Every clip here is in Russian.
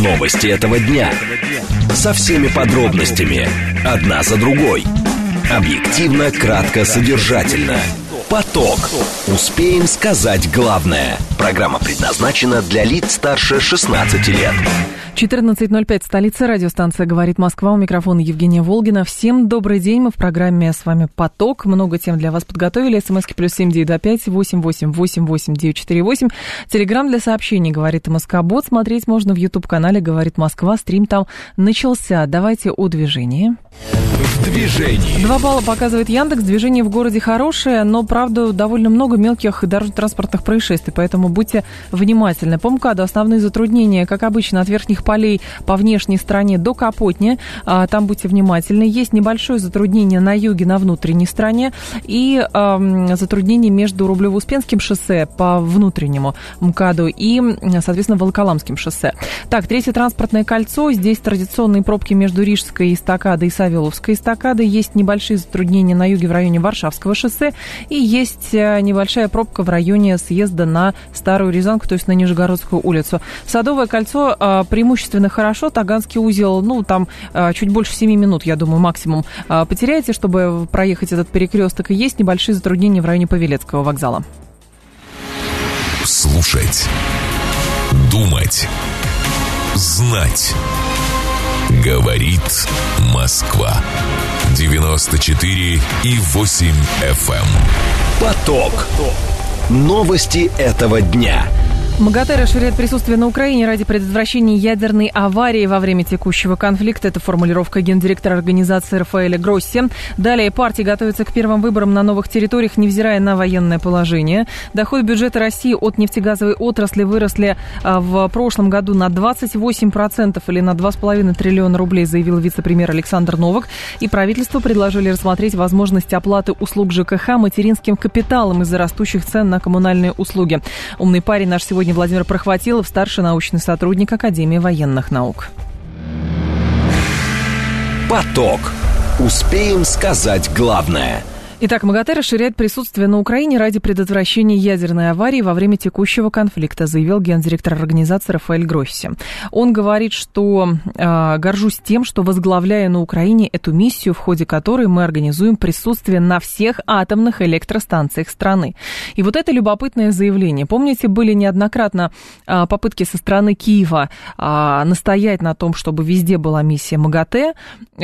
Новости этого дня. Со всеми подробностями. Одна за другой. Объективно, кратко, содержательно. Поток. Успеем сказать главное. Программа предназначена для лиц старше 16 лет. 14:05, столица, радиостанция «Говорит Москва». У микрофона Евгения Волгина. Всем добрый день. Мы в программе с вами «Поток». Много тем для вас подготовили. СМСки +7 925 88 88 948. Телеграм для сообщений «Говорит МСК-бот». Смотреть можно в YouTube-канале «Говорит Москва». Стрим там начался. Давайте о движении. В движении. 2 балла показывает Яндекс. Движение в городе хорошее, но, правда, довольно много мелких дорожно-транспортных происшествий, поэтому будьте внимательны. По МКАДу основные затруднения, как обычно, от верхних полей по внешней стороне до Капотни. Там будьте внимательны. Есть небольшое затруднение на юге, на внутренней стороне, и затруднение между Рублево-Успенским шоссе по внутреннему МКАДу и, соответственно, Волоколамским шоссе. Так, третье транспортное кольцо. Здесь традиционные пробки между Рижской эстакадой и Савеловской эстакадой. Есть небольшие затруднения на юге в районе Варшавского шоссе. И есть небольшая пробка в районе съезда на Старую Рязанку, то есть на Нижегородскую улицу. Садовое кольцо преимущественно хорошо. Таганский узел, там чуть больше 7 минут, я думаю, максимум потеряете, чтобы проехать этот перекресток. И есть небольшие затруднения в районе Павелецкого вокзала. Слушать. Думать. Знать. Говорит Москва. 94,8 FM. Поток. Новости этого дня. МАГАТЭ расширяет присутствие на Украине ради предотвращения ядерной аварии во время текущего конфликта. Это формулировка гендиректора организации Рафаэля Гросси. Далее, партия готовится к первым выборам на новых территориях, невзирая на военное положение. Доходы бюджета России от нефтегазовой отрасли выросли в прошлом году на 28% или на 2,5 триллиона рублей, заявил вице-премьер Александр Новак. И правительству предложили рассмотреть возможность оплаты услуг ЖКХ материнским капиталом из-за растущих цен на коммунальные услуги. Умный парень наш сегодня Владимир Прохватилов, старший научный сотрудник Академии военных наук. Поток. Успеем сказать главное. Итак, МАГАТЭ расширяет присутствие на Украине ради предотвращения ядерной аварии во время текущего конфликта, заявил гендиректор организации Рафаэль Гросси. Он говорит, что горжусь тем, что возглавляю на Украине эту миссию, в ходе которой мы организуем присутствие на всех атомных электростанциях страны. И вот это любопытное заявление. Помните, были неоднократно попытки со стороны Киева настоять на том, чтобы везде была миссия МАГАТЭ.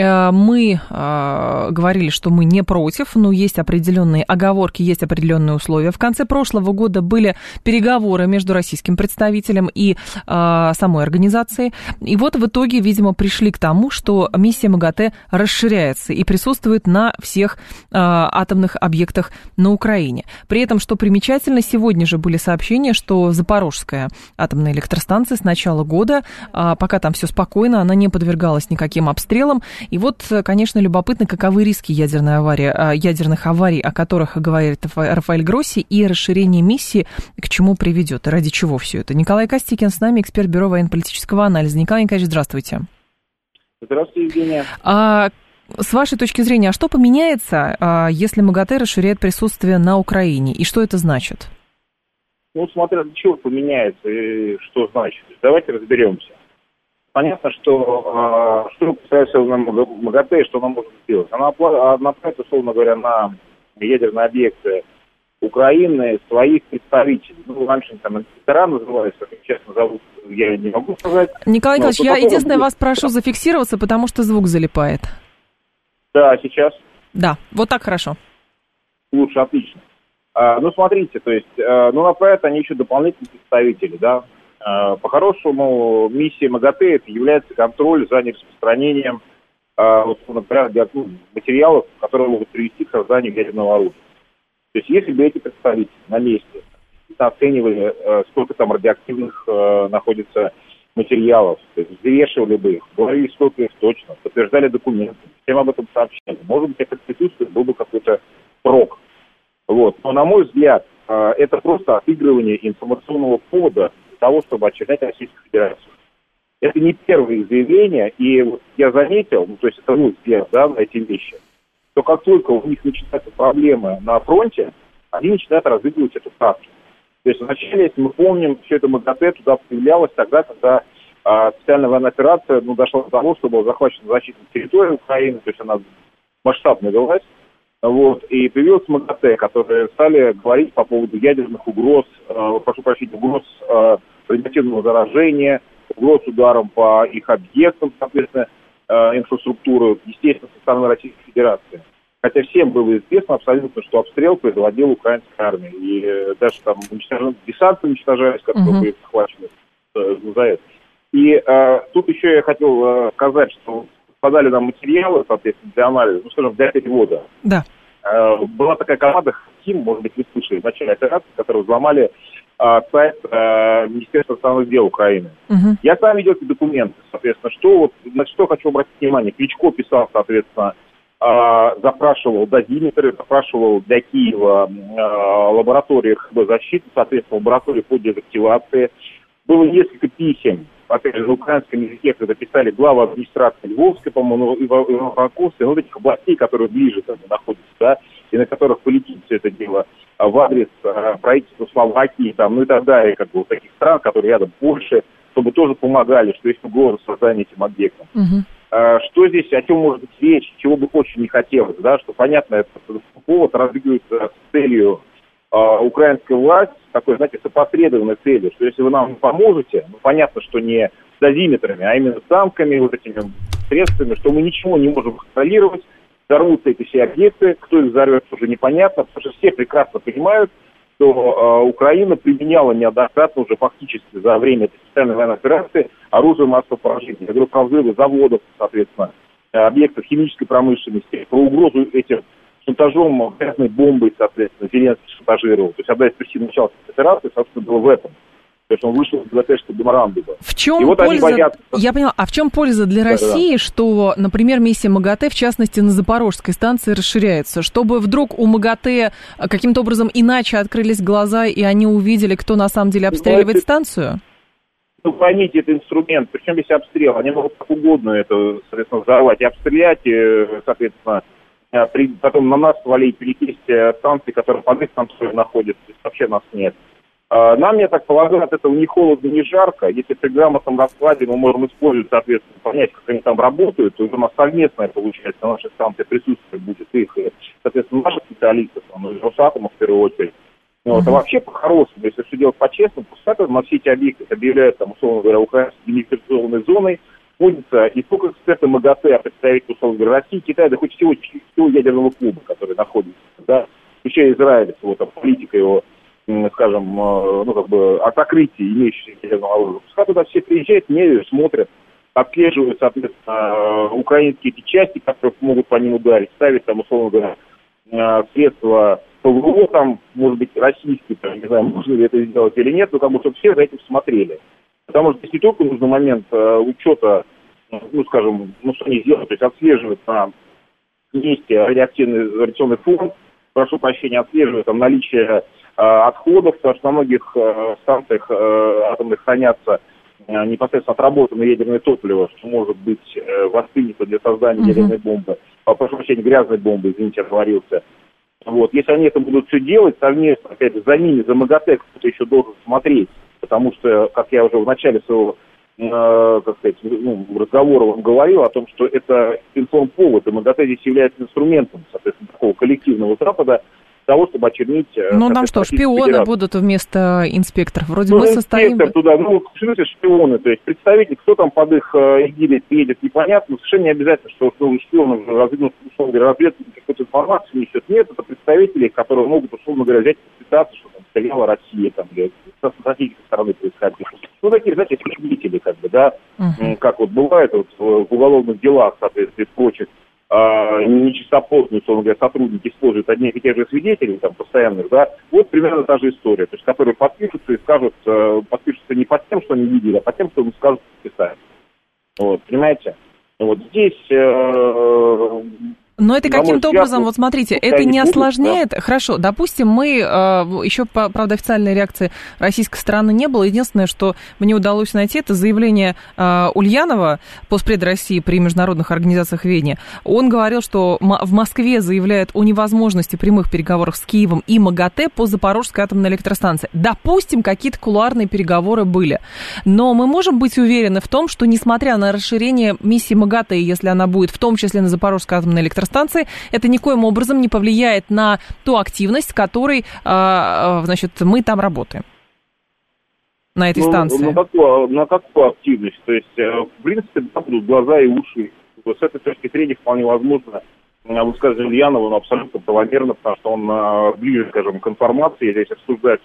Мы говорили, что мы не против, но есть определенные оговорки, есть определенные условия. В конце прошлого года были переговоры между российским представителем и самой организацией. И вот в итоге, видимо, пришли к тому, что миссия МАГАТЭ расширяется и присутствует на всех атомных объектах на Украине. При этом, что примечательно, сегодня же были сообщения, что Запорожская атомная электростанция с начала года, пока там все спокойно, она не подвергалась никаким обстрелам. И вот, конечно, любопытно, каковы риски ядерных аварий, о которых говорит Рафаэль Гросси, и расширение миссии к чему приведет, и ради чего все это. Николай Костикин с нами, эксперт Бюро военно-политического анализа. Николай Николаевич, здравствуйте. Здравствуйте, Евгения. С вашей точки зрения, а что поменяется, если МАГАТЭ расширяет присутствие на Украине, и что это значит? Смотря для чего поменяется и что значит. Давайте разберемся. Понятно, что касается МАГАТЭ, что она может сделать. Она направит, условно говоря, на ядерные объекты Украины своих представителей. Раньше там инспектора назывались, как их честно зовут, я не могу сказать. Николай Николаевич, я единственное вас прошу зафиксироваться, потому что звук залипает. Да, сейчас? Да, вот так хорошо. Лучше, отлично. Смотрите, то есть, направят они еще дополнительные представители, да. По-хорошему, миссия МАГАТЭ это является контроль за нераспространением, например, материалов, которые могут привести к созданию ядерного оружия. То есть, если бы эти представители на месте оценивали, сколько там радиоактивных находится материалов, то есть взвешивали бы их, говорили, сколько их точно, подтверждали документы, всем об этом сообщали. Может быть, это присутствие был бы какой-то срок. Но, на мой взгляд, это просто отыгрывание информационного повода для того, чтобы очернять Российскую Федерацию. Это не первые заявления, и я заметил, то есть это мой взгляд, да, на эти вещи, что как только у них начинаются проблемы на фронте, они начинают разыгрывать эту карту. То есть вначале, если мы помним, все это МАГАТЭ туда появлялось тогда, когда специальная военная операция, дошла до того, что была захвачена защитная территория Украины, то есть она масштабно велась. Вот, и появилась МАГАТЭ, которые стали говорить по поводу ядерных угроз, угроз радиоактивного заражения, угроз ударом по их объектам, соответственно, инфраструктуры, естественно, со стороны Российской Федерации. Хотя всем было известно абсолютно, что обстрел производила украинская армия. И даже там десанты уничтожались, которые были захвачены за это. И тут еще я хотел сказать, что подали нам материалы, соответственно, для анализа, для перевода. Да. Была такая команда «Хим», может быть, вы слышали, в начале операции, которые взломали сайт Министерства иностранных дел Украины. Я сам видел эти документы, соответственно, на что хочу обратить внимание. Кличко писал, соответственно, запрашивал дозиметры, запрашивал для Киева лаборатории ХБ защиты, соответственно, лаборатории по дезактивации. Было несколько писем, опять же, на украинском языке, когда писали глава администрации Львовской, по-моему, Ивано-Франковской, этих областей, которые ближе там находятся, да, и на которых полетит все это дело в адрес правительства Словакии, и так далее, таких стран, которые рядом Польши, чтобы тоже помогали, что есть угроза создания этим объектом. Что здесь, о чем может быть речь, чего бы очень не хотелось, да, что понятно, это повод разыгрывается с целью украинской власти, такой, знаете, с опосредованной целью, что если вы нам не поможете, понятно, что не дозиметрами, а именно танками, этими средствами, что мы ничего не можем контролировать, взорвутся эти все объекты, кто их взорвет, уже непонятно, потому что все прекрасно понимают, что Украина применяла неоднократно уже фактически за время этой специальной военной операции оружие массового поражения. Я говорю про взрывы заводов, соответственно, объектов химической промышленности, про угрозу этим шантажом грязной бомбой, соответственно, Зеленский шантажировал. То есть одна из причин начала операции, собственно, была в этом. То есть он вышел из Будапештского меморандума. В чем польза? Я поняла. А в чем польза для России, что, например, миссия МАГАТЭ, в частности, на Запорожской станции расширяется? Чтобы вдруг у МАГАТЭ каким-то образом иначе открылись глаза, и они увидели, кто на самом деле обстреливает станцию? Поймите, это инструмент. Причем здесь обстрел. Они могут как угодно это, соответственно, взорвать и обстрелять, и, соответственно, потом на нас свалить, перекисть станции, которые под их контролем находятся. То есть вообще нас нет. Нам, я так полагаю, от этого ни холодно, ни жарко. Если при грамотном раскладе мы можем использовать, соответственно, понять, как они там работают, то у нас совместное, получается, на нашей станции присутствие будет их, и, соответственно, наших специалистов, Росатома в первую очередь. А вообще по-хорошему, если все делать по-честному, пускай на все эти объекты объявляют, условно говоря, украинской демилитаризованной зоной, вводится не только эксперты МАГАТЭ, а представители, условно говоря, России, Китая, да хоть всего ядерного клуба, который находится, да, включая Израиль, политика его, скажем, от сокрытия имеющихся ядерного оружия. Пускай туда все приезжают, меряют, смотрят, отслеживают, соответственно, украинские эти части, которые могут по ним ударить, ставят там, условно говоря, средства ПВО, может быть, российские, не знаю, можно ли это сделать или нет, но чтобы все за этим смотрели. Потому что здесь не только нужен момент учета, что они делают, то есть отслеживать на месте радиационный фон, прошу прощения, отслеживать наличие отходов, потому что на многих станциях атомных хранятся непосредственно отработанное ядерное топливо, что может быть воспринято для создания ядерной бомбы, прошу прощения, грязной бомбы, извините, оговорился. Если они это будут все делать совместно, опять же, за ними, за МАГАТЭ кто-то еще должен смотреть, потому что, как я уже в начале своего, разговора вам говорил о том, что это информповод, и МАГАТЭ здесь является инструментом, соответственно, такого коллективного Запада, того, чтобы очернить... там что, шпионы будут вместо инспекторов? Вроде мы состоим... туда, в смысле шпионы, то есть представители, кто там под их эгидой приедет, непонятно, совершенно не обязательно, что шпионы разведывают какую-то информацию, несет. Нет, это представители, которые могут, условно говоря, взять ситуацию, что там стреляла Россия, или со российской стороны происходило. Такие, знаете, свидетели, как бывает в уголовных делах, соответственно, и прочих, нечистоплотные, условно говоря, сотрудники используют одних и тех же свидетелей, постоянных, примерно та же история, то есть, которые подпишутся и скажут, подпишутся не под тем, что они видели, а под тем, что им скажут подписать. Понимаете? Здесь Но это каким-то образом, вот смотрите, это не осложняет... Да? Хорошо, допустим, мы... Еще, правда, официальной реакции российской стороны не было. Единственное, что мне удалось найти, это заявление Ульянова, постпреда России при международных организациях в Вене. Он говорил, что в Москве заявляют о невозможности прямых переговоров с Киевом и МАГАТЭ по Запорожской атомной электростанции. Допустим, какие-то кулуарные переговоры были. Но мы можем быть уверены в том, что, несмотря на расширение миссии МАГАТЭ, если она будет в том числе на Запорожской атомной электростанции, это никоим образом не повлияет на ту активность, с которой, значит, мы там работаем, на этой станции. На какую активность? То есть, в принципе, да, будут глаза и уши. С этой точки зрения вполне возможно высказывание Ульянова, но абсолютно правомерно, потому что он ближе, скажем, к информации. Здесь обсуждается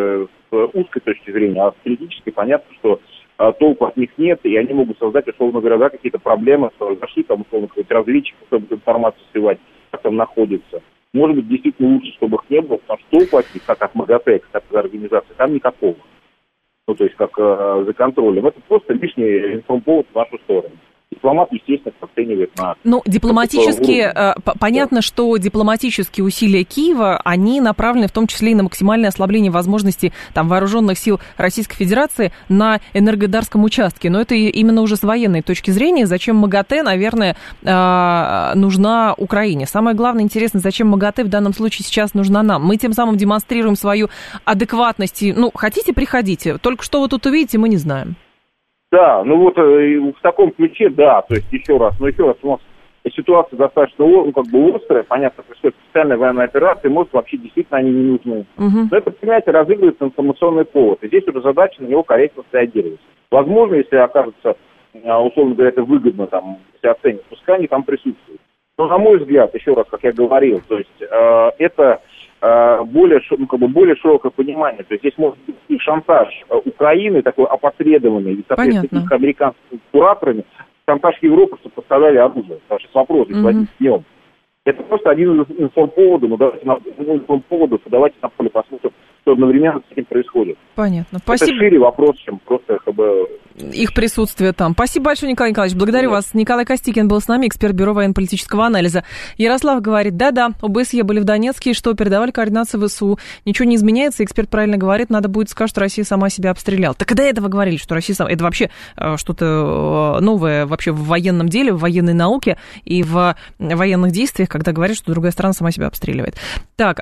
с узкой точки зрения, а с политической понятно, что толку от них нет, и они могут создать, условно говоря, какие-то проблемы, что зашли там, условно, какой-то разведчик, чтобы информацию сливать, как там находится. Может быть, действительно лучше, чтобы их не было, потому что толку от них, как от МАГАТЭ, как от организации, там никакого. Ну, то есть, как за контролем. Это просто лишний информповод в нашу сторону. Дипломат, естественно, оценивает на... Ну, дипломатически, понятно, что дипломатические усилия Киева, они направлены в том числе и на максимальное ослабление возможностей там, вооруженных сил Российской Федерации на Энергодарском участке. Но это именно уже с военной точки зрения. Зачем МАГАТЭ, наверное, нужна Украине? Самое главное, интересно, зачем МАГАТЭ в данном случае сейчас нужна нам? Мы тем самым демонстрируем свою адекватность. Ну, хотите, приходите. Только что вы тут увидите, мы не знаем. Да, ну вот в таком ключе, да, то есть еще раз, у нас ситуация достаточно острая, понятно, происходит специальная военная операция, может, вообще действительно они не нужны. Но это, понимаете, разыгрывается информационный повод, и здесь уже задача на него корректно среагировать. Возможно, если окажется, условно говоря, это выгодно, там, если оценить, пускай они там присутствуют. Но, на мой взгляд, еще раз, как я говорил, то есть это... более широкое понимание. То есть здесь может быть и шантаж Украины, такой опосредованный, и, соответственно, их американскими кураторами, шантаж Европы, чтобы поставляли оружие. Потому что вопрос с днем. Это просто один из информповодов, но давайте на поле посмотрим, что одновременно с этим происходит. Понятно. Спасибо. Это шире вопрос, чем просто их присутствие там. Спасибо большое, Николай Николаевич. Благодарю вас. Николай Костикин был с нами, эксперт Бюро военно-политического анализа. Ярослав говорит, да-да, ОБСЕ были в Донецке, что передавали координации ВСУ. Ничего не изменяется, эксперт правильно говорит, надо будет сказать, что Россия сама себя обстреляла. Так и до этого говорили, что Россия сама... Это вообще что-то новое вообще в военном деле, в военной науке и в военных действиях, когда говорят, что другая страна сама себя обстреливает. Так,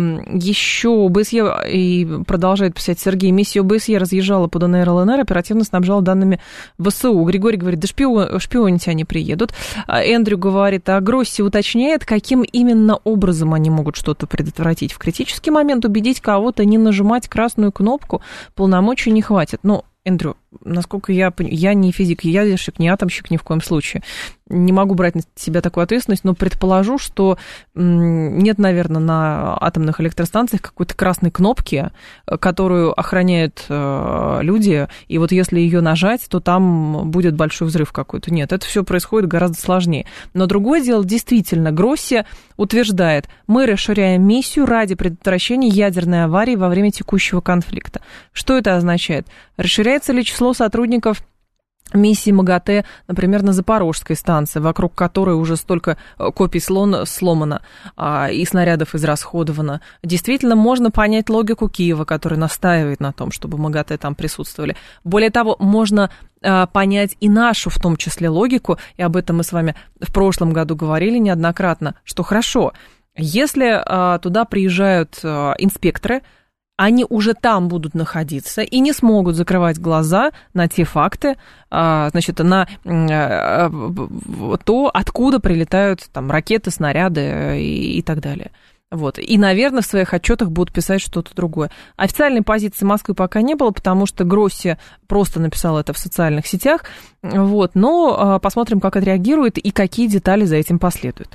еще ОБСЕ, и продолжает писать Сергей, миссия ОБСЕ разъезжала по ДНР, ЛНР, оперативно снабжала данными ВСУ. Григорий говорит, да шпионить они приедут. Эндрю говорит, а Гросси уточняет, каким именно образом они могут что-то предотвратить. В критический момент убедить кого-то не нажимать красную кнопку, полномочий не хватит. Ну, Эндрю, насколько я не физик, не ядерщик, не атомщик ни в коем случае. Не могу брать на себя такую ответственность, но предположу, что нет, наверное, на атомных электростанциях какой-то красной кнопки, которую охраняют люди, и вот если ее нажать, то там будет большой взрыв какой-то. Нет, это все происходит гораздо сложнее. Но другое дело, действительно, Гросси утверждает, мы расширяем миссию ради предотвращения ядерной аварии во время текущего конфликта. Что это означает? Расширяется ли число сотрудников миссии МАГАТЭ, например, на Запорожской станции, вокруг которой уже столько копий сломано и снарядов израсходовано. Действительно, можно понять логику Киева, который настаивает на том, чтобы МАГАТЭ там присутствовали. Более того, можно понять и нашу, в том числе, логику, и об этом мы с вами в прошлом году говорили неоднократно, что хорошо, если туда приезжают инспекторы, они уже там будут находиться и не смогут закрывать глаза на те факты, значит, на то, откуда прилетают там ракеты, снаряды и так далее. Вот. И, наверное, в своих отчетах будут писать что-то другое. Официальной позиции Москвы пока не было, потому что Гросси просто написал это в социальных сетях. Вот. Но посмотрим, как отреагирует и какие детали за этим последуют.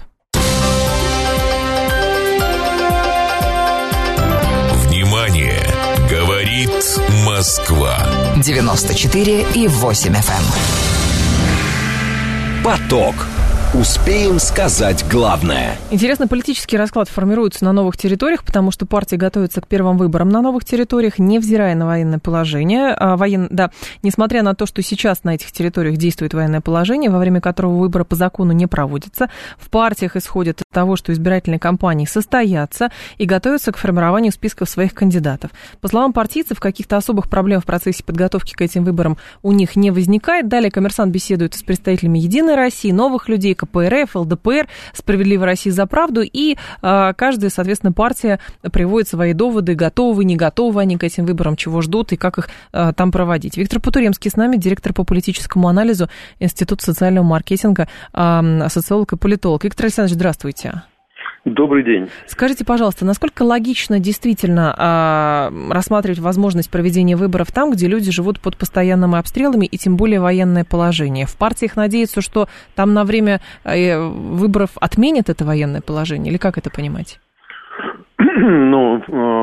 Внимание! Говорит Москва. 94,8 FM. Поток. Успеем сказать главное. Интересно, политический расклад формируется на новых территориях, потому что партии готовятся к первым выборам на новых территориях, невзирая на военное положение. Несмотря на то, что сейчас на этих территориях действует военное положение, во время которого выборы по закону не проводятся, в партиях исходят от того, что избирательные кампании состоятся и готовятся к формированию списков своих кандидатов. По словам партийцев, каких-то особых проблем в процессе подготовки к этим выборам у них не возникает. Далее «Коммерсант» беседует с представителями «Единой России», «Новых людей», КПРФ, ЛДПР, «Справедливой России за правду», и каждая, соответственно, партия приводит свои доводы, готовы, не готовы они к этим выборам, чего ждут и как их там проводить. Виктор Потуремский с нами, директор по политическому анализу Института социального маркетинга, социолог и политолог. Виктор Александрович, здравствуйте. Добрый день. Скажите, пожалуйста, насколько логично действительно рассматривать возможность проведения выборов там, где люди живут под постоянными обстрелами и тем более военное положение? В партиях надеются, что там на время выборов отменят это военное положение, или как это понимать? Ну,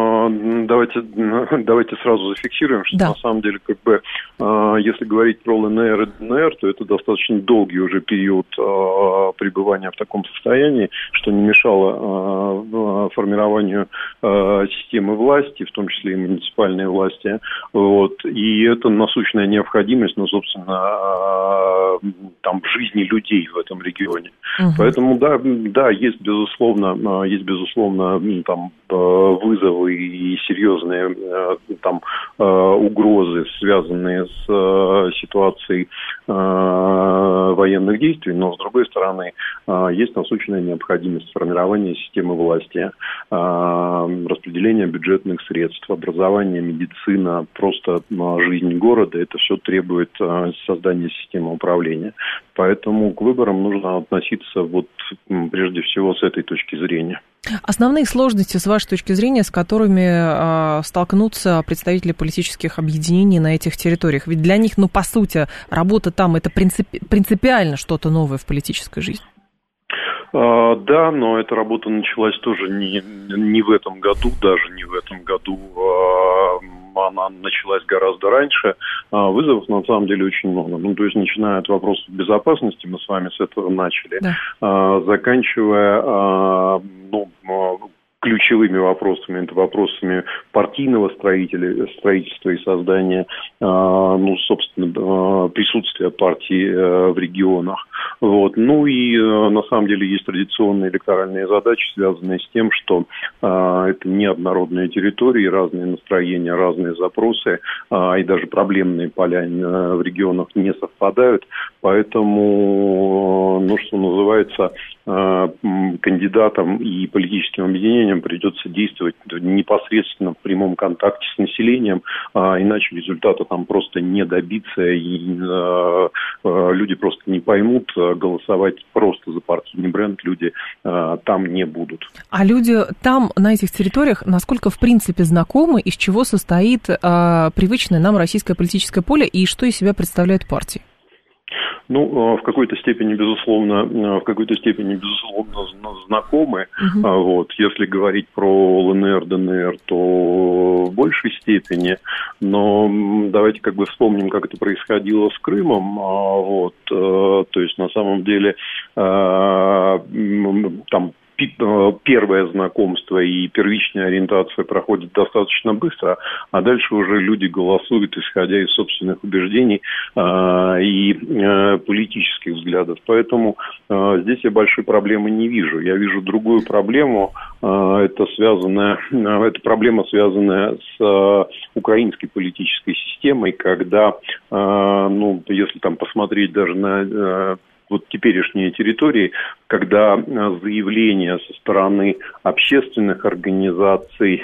давайте сразу зафиксируем, что на самом деле, если говорить про ЛНР и ДНР, то это достаточно долгий уже период пребывания в таком состоянии, что не мешало формированию системы власти, в том числе и муниципальной власти. Вот. И это насущная необходимость, собственно, там, жизни людей в этом регионе. Поэтому, да, есть безусловно, там, вызовы и серьезные там угрозы, связанные с ситуацией военных действий, но, с другой стороны, есть насущная необходимость формирования системы власти, распределения бюджетных средств, образование, медицина, просто жизнь города. Это все требует создания системы управления. Поэтому к выборам нужно относиться прежде всего с этой точки зрения. Основные сложности, с вашей точки зрения, с которыми столкнутся представители политических объединений на этих территориях? Ведь для них, по сути, работа там – это принципиально что-то новое в политической жизни. Да, но эта работа началась тоже не в этом году, даже не в этом году. Она началась гораздо раньше. Вызовов, на самом деле, очень много. То есть, начиная от вопросов безопасности, мы с вами с этого начали, заканчивая, ключевыми вопросами, это вопросами партийного строительства и создания, собственно, присутствия партии в регионах. Вот. И на самом деле есть традиционные электоральные задачи, связанные с тем, что это неоднородные территории, разные настроения, разные запросы, и даже проблемные поля в регионах не совпадают. Поэтому, что называется, кандидатам и политическим объединениям придется действовать непосредственно в прямом контакте с населением, иначе результата там просто не добиться, и люди просто не поймут, голосовать просто за партийный бренд люди там не будут. А люди там, на этих территориях, насколько в принципе знакомы, из чего состоит привычное нам российское политическое поле и что из себя представляют партии? В какой-то степени, безусловно, знакомы. Если говорить про ЛНР, ДНР, то в большей степени. Но давайте вспомним, как это происходило с Крымом. То есть, на самом деле, там первое знакомство и первичная ориентация проходит достаточно быстро, а дальше уже люди голосуют, исходя из собственных убеждений и политических взглядов. Поэтому здесь я большой проблемы не вижу. Я вижу другую проблему. Это проблема, связанная с украинской политической системой, когда, если там посмотреть даже на теперешние территории, когда заявления со стороны общественных организаций,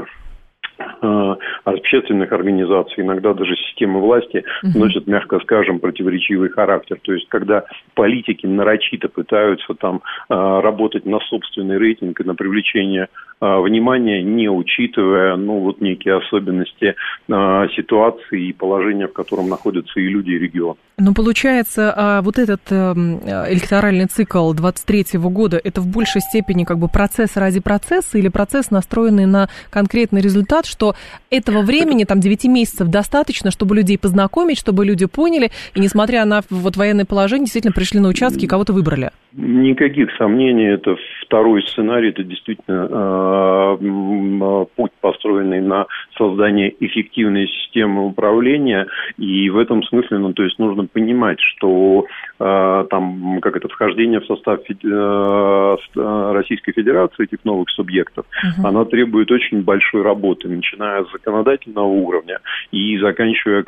иногда даже системы власти, носят, мягко скажем, противоречивый характер. То есть, когда политики нарочито пытаются там работать на собственный рейтинг и на привлечение внимания, не учитывая, некие особенности ситуации и положения, в котором находятся и люди, и регион. Получается, этот электоральный цикл 23-го года, это в большей степени процесс ради процесса или процесс, настроенный на конкретный результат, что что этого времени, там, 9 месяцев достаточно, чтобы людей познакомить, чтобы люди поняли, и несмотря на вот военное положение, действительно пришли на участки и кого-то выбрали? Никаких сомнений, это второй сценарий, это действительно путь, построенный на создание эффективной системы управления, и в этом смысле, то есть нужно понимать, что там, вхождение в состав Российской Федерации этих новых субъектов, она требует очень большой работы, начиная с законодательного уровня и заканчивая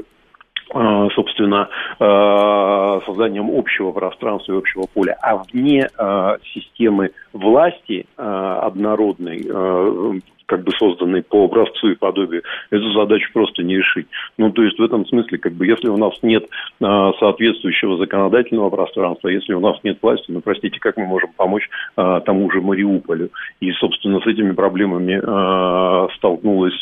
собственно, созданием общего пространства и общего поля. А вне системы власти однородной, созданной по образцу и подобию, эту задачу просто не решить. То есть в этом смысле, если у нас нет соответствующего законодательного пространства, если у нас нет власти, простите, как мы можем помочь тому же Мариуполю? И, собственно, с этими проблемами столкнулась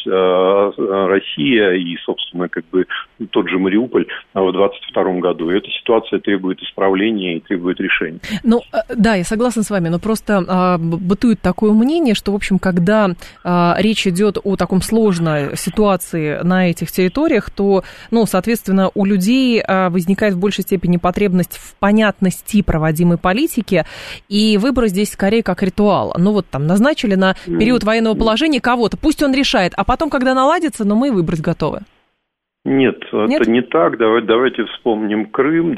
Россия и, собственно, тот же Мариуполь в 2022 году. И эта ситуация требует исправления и требует решения. Да, я согласна с вами, но просто бытует такое мнение, что, в общем, когда речь идет о таком сложной ситуации на этих территориях, то, соответственно, у людей возникает в большей степени потребность в понятности проводимой политики, и выборы здесь скорее как ритуал. Назначили на период военного положения кого-то, пусть он решает, а потом, когда наладится, мы выбрать готовы. Нет, это не так. Давайте вспомним Крым,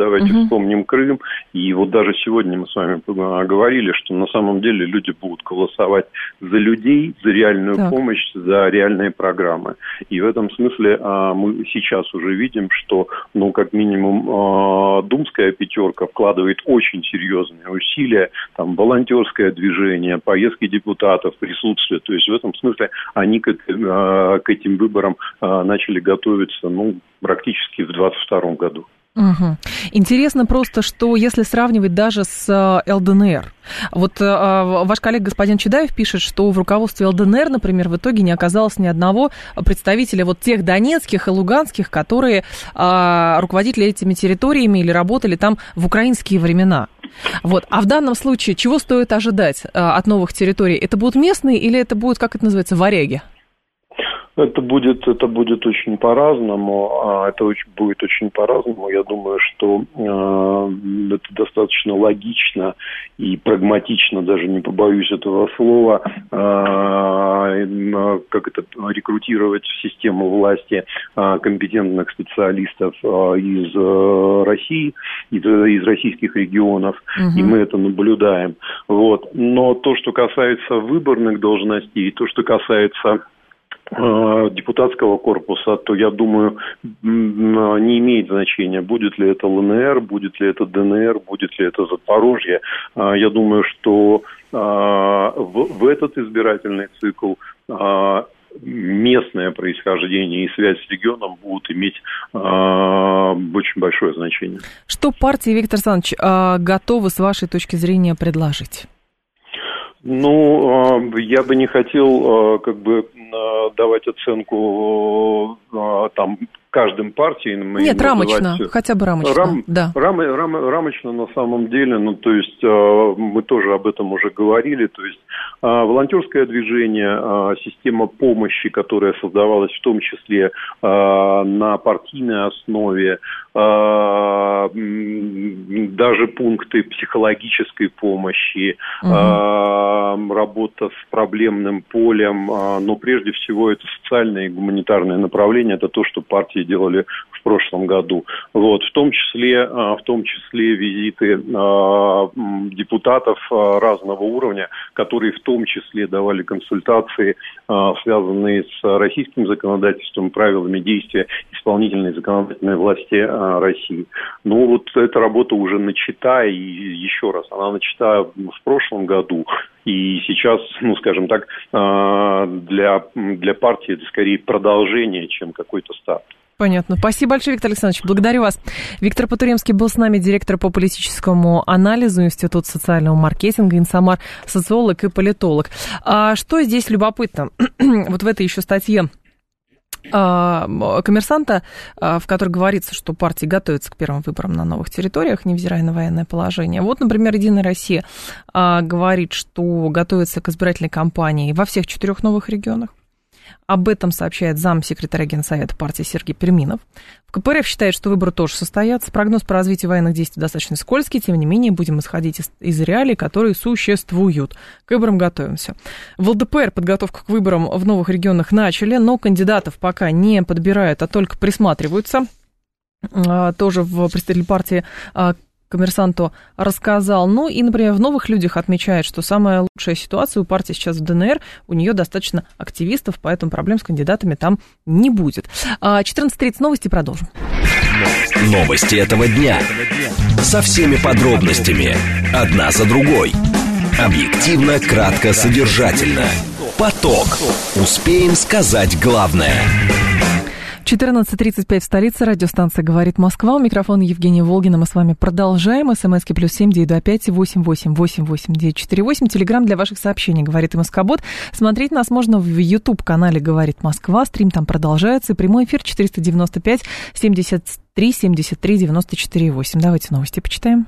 И вот даже сегодня мы с вами говорили, что на самом деле люди будут голосовать за людей, за реальную помощь, за реальные программы. И в этом смысле мы сейчас уже видим, что, как минимум, думская пятерка вкладывает очень серьезные усилия, волонтерское движение, поездки депутатов, присутствие. То есть в этом смысле они к этим выборам начали готовиться, практически в 2022 году. Интересно просто, что если сравнивать даже с ЛДНР, ваш коллега господин Чедаев пишет, что в руководстве ЛДНР, например, в итоге не оказалось ни одного представителя тех донецких и луганских, которые руководили этими территориями или работали там в украинские времена. А в данном случае чего стоит ожидать от новых территорий? Это будут местные или это будут, как это называется, варяги? Это будет очень по-разному, будет очень по-разному. Я думаю, что это достаточно логично и прагматично, даже не побоюсь этого слова, рекрутировать в систему власти компетентных специалистов из России, из российских регионов, и мы это наблюдаем. Но то, что касается выборных должностей, то, что касается депутатского корпуса, то, я думаю, не имеет значения, будет ли это ЛНР, будет ли это ДНР, будет ли это Запорожье. Я думаю, что в этот избирательный цикл местное происхождение и связь с регионом будут иметь очень большое значение. Что партия, Виктор Александрович, готова, с вашей точки зрения, предложить? Я бы не хотел давать оценку каждым партиям. Нет, рамочно, хотя бы рамочно. Рамочно на самом деле, мы тоже об этом уже говорили, то есть волонтерское движение, система помощи, которая создавалась в том числе на партийной основе, даже пункты психологической помощи, работа с проблемным полем, но прежде всего это социальное и гуманитарное направление, это то, что партии делали в прошлом году. В том числе визиты депутатов разного уровня, которые в том числе давали консультации, связанные с российским законодательством, правилами действия исполнительной законодательной власти России. Эта работа уже начата, и еще раз, она начата в прошлом году, и сейчас, скажем так, для партии это скорее продолжение, чем какой-то старт. Понятно. Спасибо большое, Виктор Александрович. Благодарю вас. Виктор Потуремский был с нами, директор по политическому анализу Института социального маркетинга «Инсамар», социолог и политолог. Что здесь любопытно? В этой еще статье «Коммерсанта», в которой говорится, что партии готовятся к первым выборам на новых территориях, невзирая на военное положение. Например, «Единая Россия» говорит, что готовится к избирательной кампании во всех 4 новых регионах. Об этом сообщает замсекретаря Генсовета партии Сергей Перминов. В КПРФ считает, что выборы тоже состоятся. Прогноз по развитию военных действий достаточно скользкий. Тем не менее, будем исходить из реалий, которые существуют. К выборам готовимся. В ЛДПР подготовку к выборам в новых регионах начали, но кандидатов пока не подбирают, а только присматриваются. Тоже в представитель партии «Коммерсанту» рассказал. Ну и, например, в «Новых людях» отмечает, что самая лучшая ситуация у партии сейчас в ДНР, у нее достаточно активистов, поэтому проблем с кандидатами там не будет. 14:30 новости, продолжим. Новости этого дня. Со всеми подробностями. Одна за другой. Объективно, кратко, содержательно. Поток. Успеем сказать главное. 14:35 в столице. Радиостанция «Говорит Москва». У микрофона Евгения Волгина. Мы с вами продолжаем. СМСки +7 925 88 88 948. Телеграм для ваших сообщений «Говорит МСК-бот». Смотреть нас можно в YouTube-канале «Говорит Москва». Стрим там продолжается. Прямой эфир 495 73 73 94 8. Давайте новости почитаем.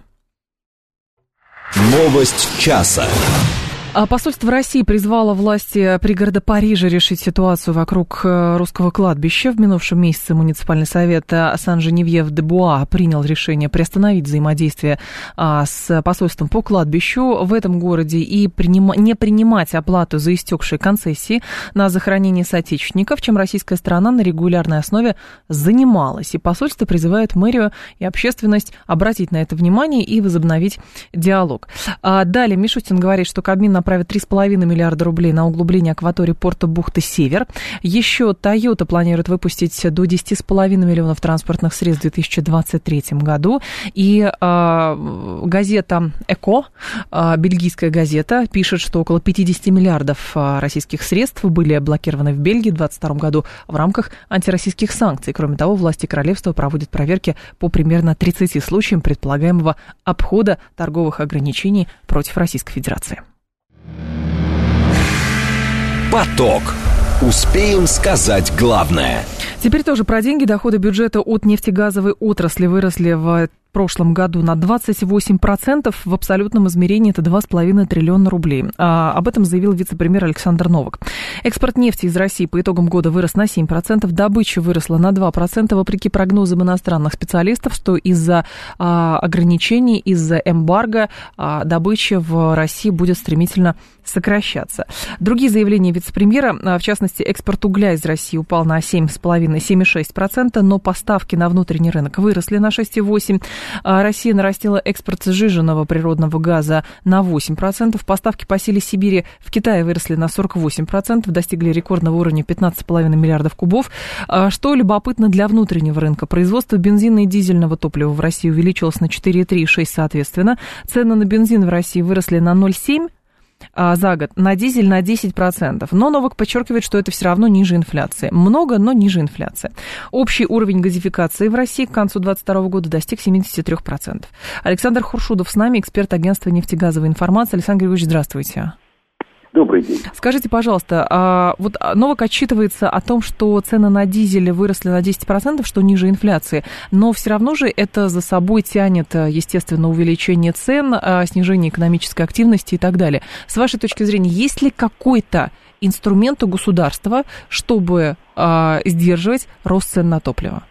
Новость часа. Посольство России призвало власти пригорода Парижа решить ситуацию вокруг русского кладбища. В минувшем месяце муниципальный совет Сан-Женевьев-де-Буа принял решение приостановить взаимодействие с посольством по кладбищу в этом городе и не принимать оплату за истекшие концессии на захоронение соотечественников, чем российская сторона на регулярной основе занималась. И посольство призывает мэрию и общественность обратить на это внимание и возобновить диалог. Далее Мишустин говорит, что Кабмин направит 3,5 миллиарда рублей на углубление акватории порта бухты-Север. Еще Toyota планирует выпустить до 10,5 миллионов транспортных средств в 2023 году. И газета «Эко», бельгийская газета, пишет, что около 50 миллиардов российских средств были блокированы в Бельгии в 2022 году в рамках антироссийских санкций. Кроме того, власти королевства проводят проверки по примерно 30 случаям предполагаемого обхода торговых ограничений против Российской Федерации. Поток. Успеем сказать главное. Теперь тоже про деньги. Доходы бюджета от нефтегазовой отрасли выросли в прошлом году на 28%, в абсолютном измерении это 2,5 триллиона рублей. Об этом заявил вице-премьер Александр Новак. Экспорт нефти из России по итогам года вырос на 7%, добыча выросла на 2%, вопреки прогнозам иностранных специалистов, что из-за ограничений, из-за эмбарго добыча в России будет стремительно сокращаться. Другие заявления вице-премьера, в частности, экспорт угля из России упал на 7,5-7,6%, но поставки на внутренний рынок выросли на 6,8%. Россия нарастила экспорт сжиженного природного газа на 8%. Поставки по силе Сибири в Китае выросли на 48%, достигли рекордного уровня 15,5 миллиардов кубов. Что любопытно для внутреннего рынка, производство бензина и дизельного топлива в России увеличилось на 4,3 и 6 соответственно. Цены на бензин в России выросли на 0,7 за год, на дизель на 10%. Но Новак подчеркивает, что это все равно ниже инфляции. Много, но ниже инфляции. Общий уровень газификации в России к концу 2022 года достиг 73%. Александр Хуршудов с нами, эксперт агентства нефтегазовой информации. Александр Григорьевич, здравствуйте. Добрый день. Скажите, пожалуйста, вот Новак отчитывается о том, что цены на дизель выросли на 10%, что ниже инфляции, но все равно же это за собой тянет, естественно, увеличение цен, снижение экономической активности и так далее. С вашей точки зрения, есть ли какой-то инструмент у государства, чтобы сдерживать рост цен на топливо?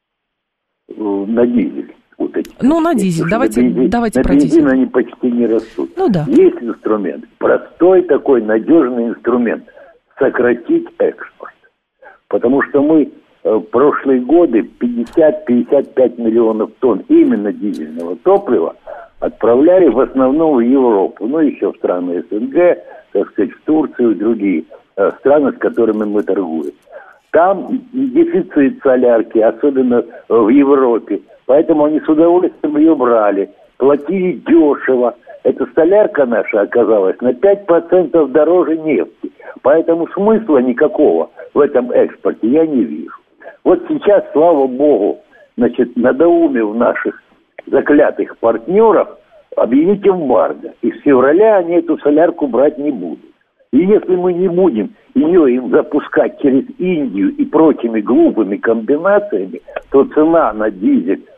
На дизель. Вот эти. Ну, на дизель. Давайте про дизель. На бензин они почти не растут. Ну, да. Есть инструмент, простой такой надежный инструмент – сократить экспорт. Потому что мы в прошлые годы 50-55 миллионов тонн именно дизельного топлива отправляли в основном в Европу, ну, еще в страны СНГ, так сказать, в Турцию и другие страны, с которыми мы торгуем. Там дефицит солярки, особенно в Европе. Поэтому они с удовольствием ее брали, платили дешево. Эта солярка наша оказалась на 5% дороже нефти. Поэтому смысла никакого в этом экспорте я не вижу. Вот сейчас, слава богу, значит, надоумев наших заклятых партнеров объявить эмбарго. И с февраля они эту солярку брать не будут. И если мы не будем ее им запускать через Индию и прочими глупыми комбинациями, то цена на дизель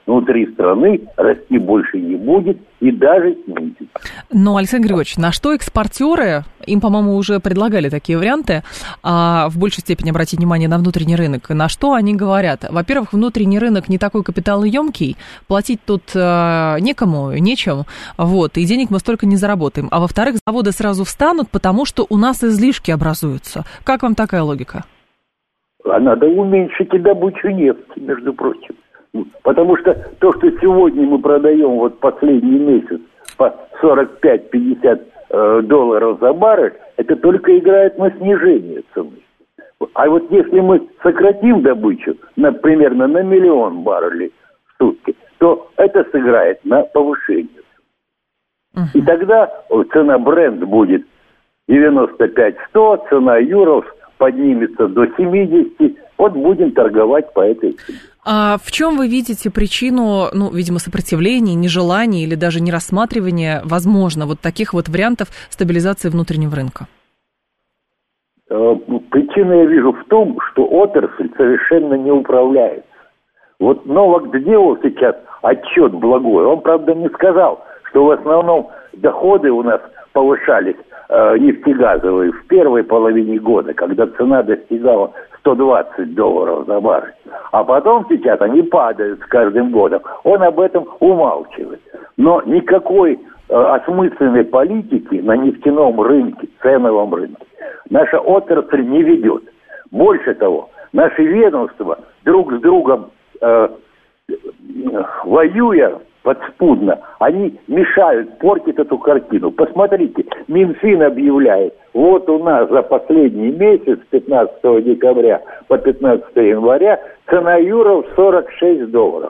внутри страны расти больше не будет и даже снизится. Но, Александр Григорьевич, на что экспортеры, им, по-моему, уже предлагали такие варианты, в большей степени обратить внимание на внутренний рынок, на что они говорят? Во-первых, внутренний рынок не такой капиталоемкий, платить тут некому, нечем, вот, и денег мы столько не заработаем. А во-вторых, заводы сразу встанут, потому что у нас излишки образуются. Как вам такая логика? А надо уменьшить и добычу нефти, между прочим. Потому что то, что сегодня мы продаем вот последний месяц по 45-50 долларов за баррель, это только играет на снижение цены. А вот если мы сократим добычу примерно на 1 миллион баррелей в сутки, то это сыграет на повышение. И тогда цена Brent будет 95-100, цена Urals поднимется до 70, вот будем торговать по этой цене. А в чем вы видите причину, видимо, сопротивления, нежелания или даже нерассматривания, возможно, вот таких вот вариантов стабилизации внутреннего рынка? Причину я вижу в том, что отрасль совершенно не управляется. Вот Новак сделал сейчас отчет благой, он, правда, не сказал, что в основном доходы у нас повышались нефтегазовые в первой половине года, когда цена достигала $120 за баррель. А потом сейчас они падают с каждым годом. Он об этом умалчивает. Но никакой осмысленной политики на нефтяном рынке, ценовом рынке, наша отрасль не ведет. Больше того, наши ведомства друг с другом воюя подспудно, они мешают, портят эту картину. Посмотрите, Минфин объявляет, вот у нас за последний месяц, с 15 декабря по 15 января, цена Urals $46.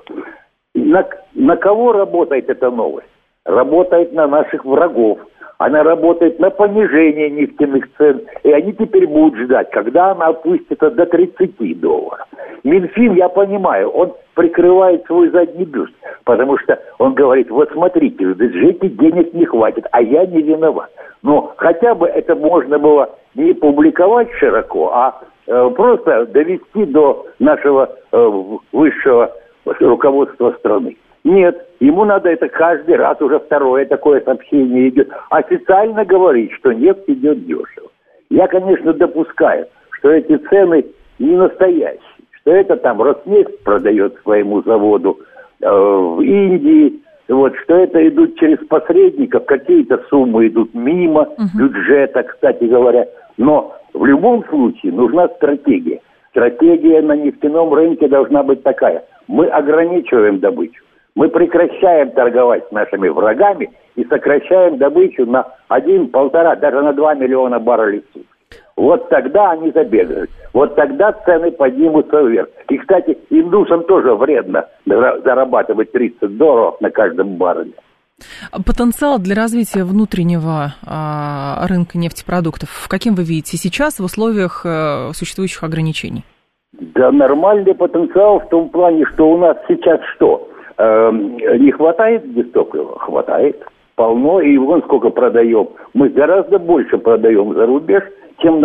На кого работает эта новость? Работает на наших врагов. Она работает на понижение нефтяных цен. И они теперь будут ждать, когда она опустится до $30. Минфин, я понимаю, он прикрывает свой задний бюст. Потому что он говорит, вот смотрите, в бюджете денег не хватит, а я не виноват. Но хотя бы это можно было не публиковать широко, а просто довести до нашего высшего руководства страны. Нет, ему надо это каждый раз, уже второе такое сообщение идет, официально говорить, что нефть идет дешево. Я, конечно, допускаю, что эти цены не настоящие, что это там Роснефть продает своему заводу в Индии, вот, что это идут через посредников, какие-то суммы идут мимо бюджета, кстати говоря. Но в любом случае нужна стратегия. Стратегия на нефтяном рынке должна быть такая. Мы ограничиваем добычу. Мы прекращаем торговать с нашими врагами и сокращаем добычу на 1-1,5, даже на 2 миллиона баррелей в сутки. Вот тогда они забегают. Вот тогда цены поднимутся вверх. И, кстати, индусам тоже вредно зарабатывать $30 на каждом барреле. Потенциал для развития внутреннего рынка нефтепродуктов, каким вы видите сейчас в условиях существующих ограничений? Да, нормальный потенциал в том плане, что у нас сейчас что? Не хватает дистоплива? Хватает. Полно. И вон сколько продаем. Мы гораздо больше продаем за рубеж, чем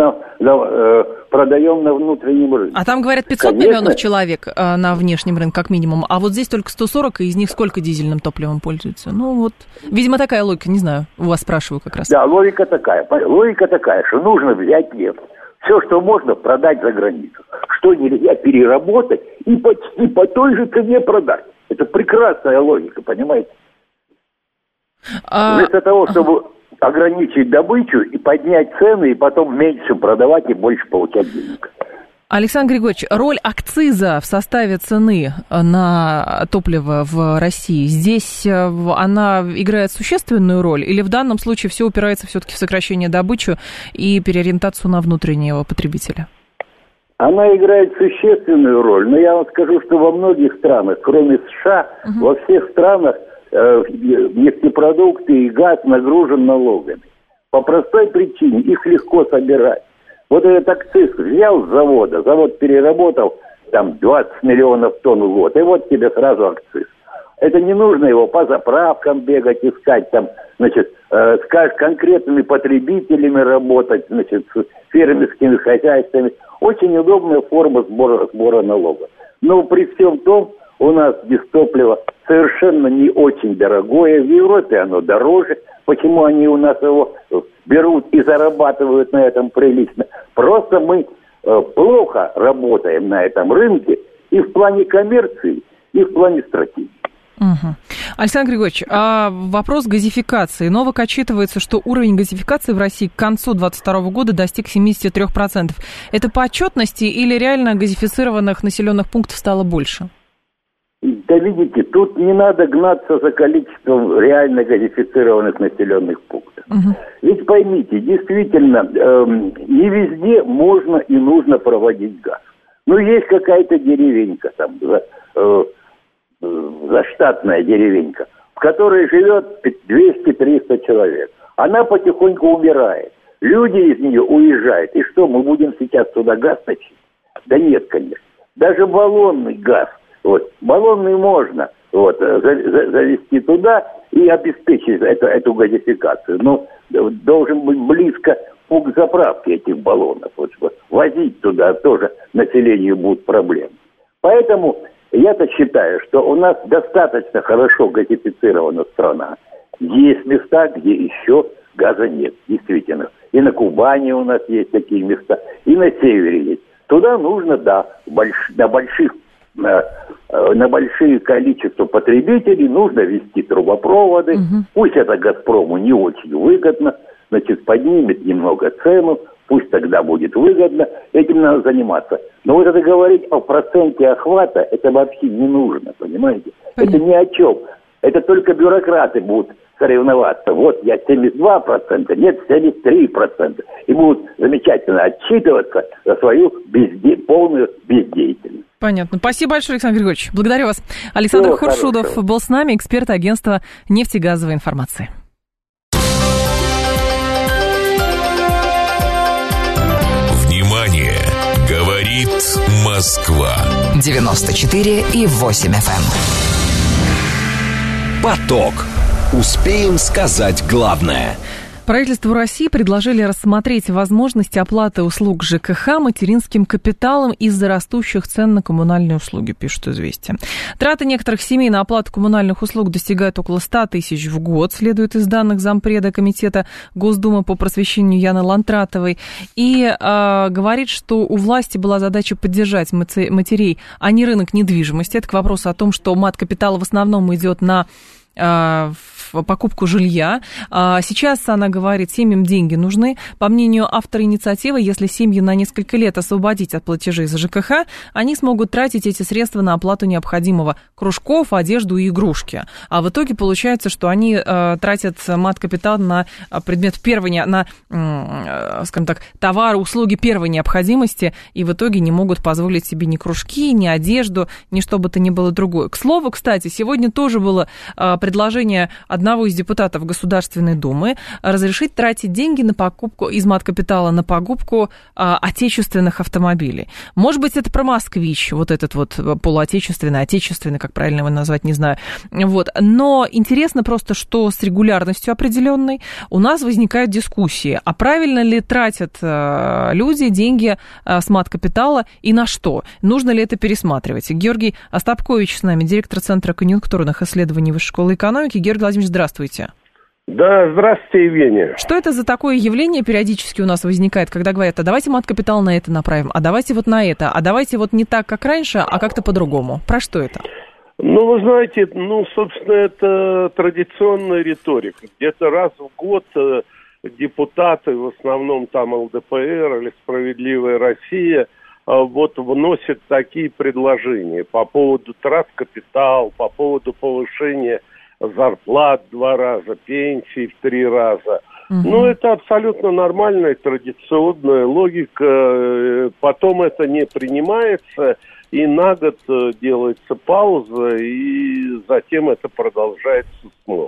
продаем на внутреннем рынке. А там, говорят, 500 миллионов человек на внешнем рынке, как минимум. А вот здесь только 140, и из них сколько дизельным топливом пользуются? Ну вот, видимо, такая логика, не знаю, у вас спрашиваю как раз. Да, логика такая, что нужно взять нефть. Все, что можно, продать за границу. Что нельзя переработать и почти по той же цене продать. Это прекрасная логика, понимаете? Вместо того, чтобы ограничить добычу и поднять цены, и потом меньше продавать и больше получать денег. Александр Григорьевич, роль акциза в составе цены на топливо в России, здесь она играет существенную роль? Или в данном случае все упирается все-таки в сокращение добычи и переориентацию на внутреннего потребителя? Она играет существенную роль, но я вам скажу, что во многих странах, кроме США, во всех странах нефтепродукты и газ нагружен налогами. По простой причине их легко собирать. Вот этот акциз взял с завода, завод переработал там 20 миллионов тонн в год, и вот тебе сразу акциз. Это не нужно его по заправкам бегать, искать, там, значит, с конкретными потребителями работать, значит, с фермерскими хозяйствами. Очень удобная форма сбора налога. Но при всем том, У нас дистопливо совершенно не очень дорогое. В Европе оно дороже. Почему они у нас его берут и зарабатывают на этом прилично? Просто мы плохо работаем на этом рынке и в плане коммерции, и в плане стратегии. Угу. Александр Григорьевич, вопрос газификации. Новак отчитывается, что уровень газификации в России к концу 2022 года достиг 73%. Это по отчетности или реально газифицированных населенных пунктов стало больше? Да видите, тут не надо гнаться за количеством реально газифицированных населенных пунктов. Угу. Ведь поймите, действительно, не везде можно и нужно проводить газ. Ну, есть какая-то деревенька там, заштатная деревенька, в которой живет 200-300 человек. Она потихоньку умирает. Люди из нее уезжают. И что, мы будем сейчас туда газ точить? Да нет, конечно. Даже баллонный газ. Баллонный можно завести туда и обеспечить эту газификацию. Но должен быть близко пункт заправки этих баллонов. Возить туда тоже населению будут проблемы. Поэтому я-то считаю, что у нас достаточно хорошо газифицирована страна. Есть места, где еще газа нет, действительно. И на Кубани у нас есть такие места, и на севере есть. Туда нужно, на большие количество потребителей нужно вести трубопроводы. Угу. Пусть это «Газпрому» не очень выгодно, значит, поднимет немного цену, пусть тогда будет выгодно, этим надо заниматься. Но вот это говорить о проценте охвата, это вообще не нужно, понимаете? Понятно. Это ни о чем. Это только бюрократы будут соревноваться. Вот я 72%, нет, 73%. И будут замечательно отчитываться за свою полную бездеятельность. Понятно. Спасибо большое, Александр Григорьевич. Благодарю вас. Александр Хуршудов был с нами, эксперт агентства нефтегазовой информации. Внимание! Говорит Москва. 94,8 FM. Поток. Успеем сказать главное. Правительству России предложили рассмотреть возможность оплаты услуг ЖКХ материнским капиталом из-за растущих цен на коммунальные услуги, пишут «Известия». Траты некоторых семей на оплату коммунальных услуг достигают около 100 тысяч в год, следует из данных зампреда Комитета Госдумы по просвещению Яны Лантратовой. И говорит, что у власти была задача поддержать матерей, а не рынок недвижимости. Это к вопросу о том, что мат капитала в основном идет на в покупку жилья. Сейчас, она говорит, семьям деньги нужны. По мнению автора инициативы, если семьи на несколько лет освободить от платежей за ЖКХ, они смогут тратить эти средства на оплату необходимого: кружков, одежду и игрушки. А в итоге получается, что они тратят мат-капитал на предмет первой, на, скажем так, товары, услуги первой необходимости, и в итоге не могут позволить себе ни кружки, ни одежду, ни что бы то ни было другое. К слову, кстати, сегодня тоже было предложение одного из депутатов Государственной Думы разрешить тратить деньги на покупку из мат-капитала на покупку отечественных автомобилей. Может быть, это про «Москвич», вот этот вот полуотечественный, отечественный, как правильно его назвать, не знаю. Вот. Но интересно просто, что с регулярностью определенной у нас возникают дискуссии, а правильно ли тратят люди деньги с мат-капитала и на что? Нужно ли это пересматривать? Георгий Остапкович с нами, директор Центра конъюнктурных исследований Высшей школы экономики. Георгий Владимирович, здравствуйте. Да, здравствуйте, Евгения. Что это за такое явление периодически у нас возникает, когда говорят: а давайте мат-капитал на это направим, а давайте вот на это, а давайте вот не так, как раньше, а как-то по-другому? Про что это? Ну, вы знаете, собственно, это традиционная риторика. Где-то раз в год депутаты, в основном там ЛДПР или «Справедливая Россия», вот вносят такие предложения по поводу трат капитал, по поводу повышения зарплат в 2 раза, пенсий в 3 раза. Ну, это абсолютно нормальная традиционная логика. Потом это не принимается, и на год делается пауза, и затем это продолжается снова.